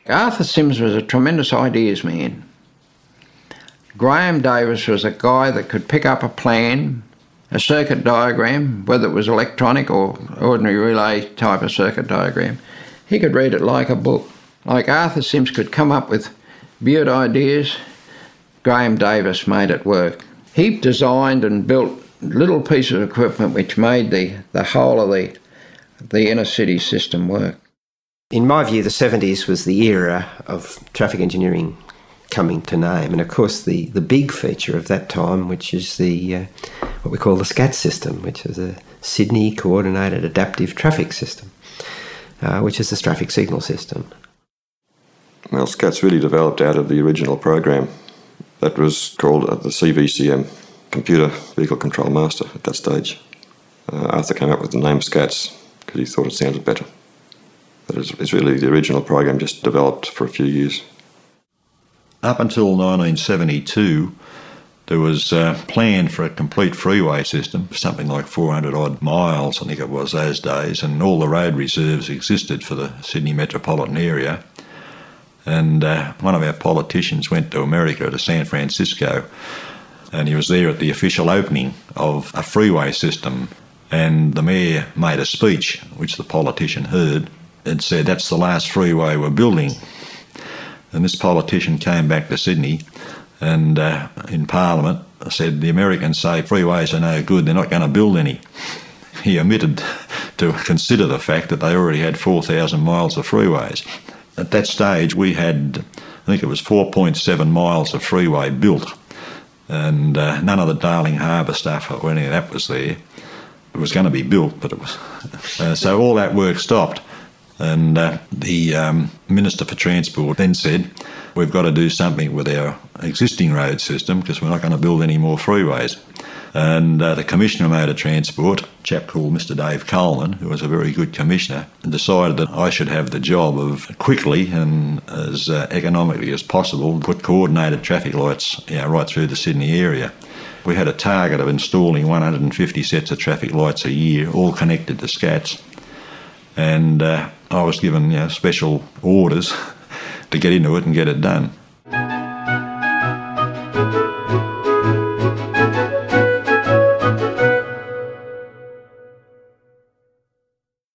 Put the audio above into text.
Arthur Sims was a tremendous ideas man. Graham Davis was a guy that could pick up a plan, a circuit diagram, whether it was electronic or ordinary relay type of circuit diagram. He could read it like a book. Like Arthur Sims could come up with weird ideas, Graham Davis made it work. He designed and built little pieces of equipment which made the whole of the inner city system work. In my view, the 70s was the era of traffic engineering coming to name. And of course, the big feature of that time, which is what we call the SCAT system, which is a Sydney Coordinated Adaptive Traffic System, which is the traffic signal system. Well, SCAT's really developed out of the original program that was called the CVCM, Computer Vehicle Control Master, at that stage. Arthur came up with the name SCATS because he thought it sounded better. But it's really the original program, just developed for a few years. Up until 1972, there was a plan for a complete freeway system, something like 400 odd miles, I think it was those days, and all the road reserves existed for the Sydney metropolitan area. And one of our politicians went to America, to San Francisco, and he was there at the official opening of a freeway system. And the mayor made a speech, which the politician heard, and said, "That's the last freeway we're building." And this politician came back to Sydney and in Parliament said, "The Americans say freeways are no good, they're not going to build any." He omitted to consider the fact that they already had 4,000 miles of freeways. At that stage, we had, I think it was 4.7 miles of freeway built, and none of the Darling Harbour stuff or any of that was there. It was going to be built, but it was... so all that work stopped. And the Minister for Transport then said, "We've got to do something with our existing road system because we're not going to build any more freeways." And the Commissioner of Motor Transport, a chap called Mr Dave Coleman, who was a very good commissioner, decided that I should have the job of quickly and as economically as possible put coordinated traffic lights right through the Sydney area. We had a target of installing 150 sets of traffic lights a year, all connected to SCATs. And I was given special orders to get into it and get it done.